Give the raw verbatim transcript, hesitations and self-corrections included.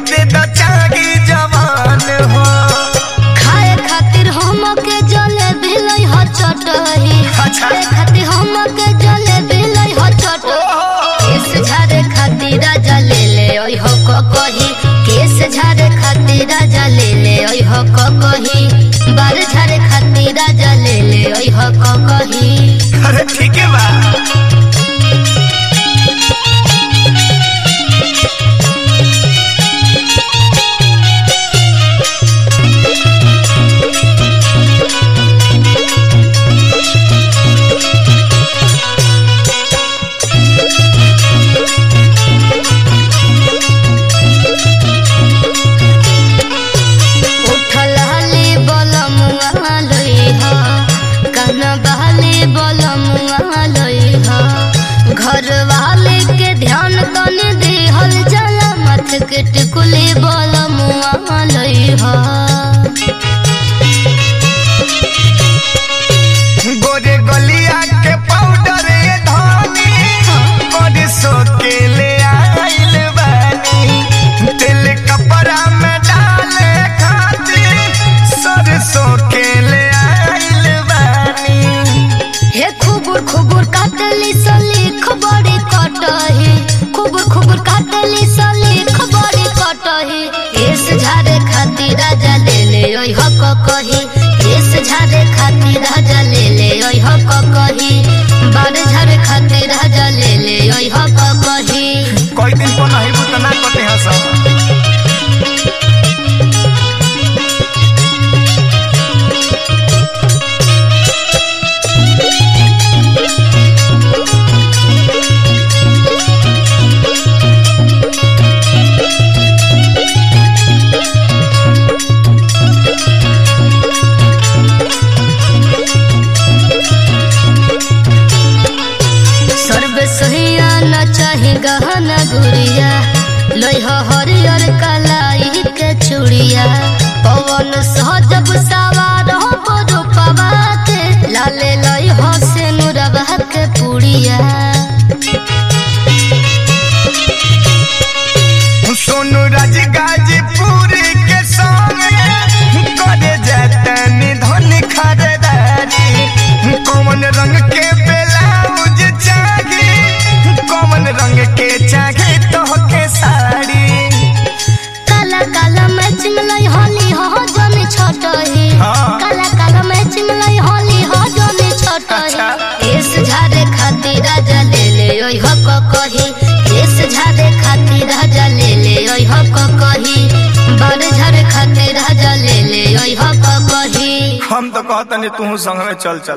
दे द चागी जवान हो खाए खातिर हम के जले भिलई हो चटही खाए खातिर हम के जले भिलई हो चटही केस झारे खातिर राजा ले ले ओइ हो क कही केस झारे खातिर राजा ले ले ओइ हो क कही बार झारे खातिर राजा ले ले ओइ हो क कही। अरे ठीक है बा घर वाले के ध्यान तने देहल जाला मथ के टिकुले बोल मुआ लई हा गोरे गलिया के पाउडर ये धानी गोरे सो के ले आइल बानी तेल कपड़ा में डाले खातिर सरसों के ले आइल बानी हे खुबुर खुबुर काटली सली खबड़ी कटही खुबुर खुबुर काटली सली खबड़ी कटही केस झारे खातिर राजा ले ले ओइ हो क कही केस झारे खातिर राजा ले ले ओइ हो क कही बार झारे खातिर राजा ले ले ओइ हो क कही। कोई दिन को नहीं बुतना कटे हसा गहना गुड़िया लोह हरियर कलाई के चूड़िया पवन सहजब सवार हो रूपवा के लाले लई हो से नुरवा के पुड़िया सोनू राज गाजीपुर के संग करे जतन धन खरीदारी कौन रंग के ब्लाउज चाहिए कौन रंग के चाहिए तो के साड़ी काला काला मैचिंग लई होली हो जनी छोटही काला काला मैचिंग लई होली हो जनी छोटही केस झारे खातिर राजा ले ले ओइ हो क कही केस झारे खातिर राजा ले ले ओइ हो क कही बार झारे खातिर राजा ले ले ओइ हो क कही। हम तो कहतनी तू संग में चल चल।